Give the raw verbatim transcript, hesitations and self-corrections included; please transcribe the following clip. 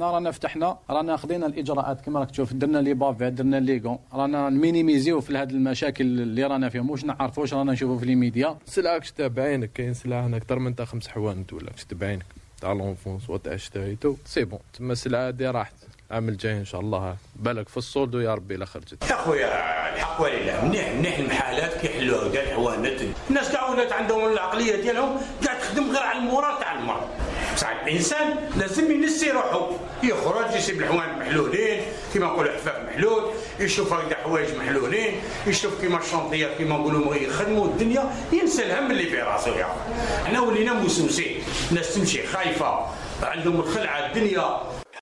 حنا رانا فتحنا، رانا خدينا الاجراءات كما راك تشوف، درنا لي بافي، درنا لي غون، رانا نمينيميزيو في هذه المشاكل اللي رانا فيهم، واش نعرفوش رانا نشوفوا في لي ميديا. سلعه كشتا بعينك، كاين سلعه هنا اكثر من تاع خمس حوانت ولا كشتا بعينك تاع لونفونس وتاع اشتريتو سي بون، تما السلعه هادي راحت. العام الجاي ان شاء الله بالك في الصولدو يا ربي لا خرجت. يا خويا الحق ولله منيح منيح المحالات كيحلوها كاع الحوانت، الناس كاع ولات عندهم العقليه ديالهم كاع تخدم غير على المورال تاع المرض. بصح الانسان لازم ينسي روحو، يخرج يسيب الحوانت محلولين كيما نقولوا حفاف محلول، يشوف هكذا حوايج محلولين، يشوف كيما الشونطيات كيما نقولوا يخدموا الدنيا، ينسى الهم اللي في راسو. يا حنا ولينا موسوسين، الناس تمشي خايفه، عندهم الخلعه الدنيا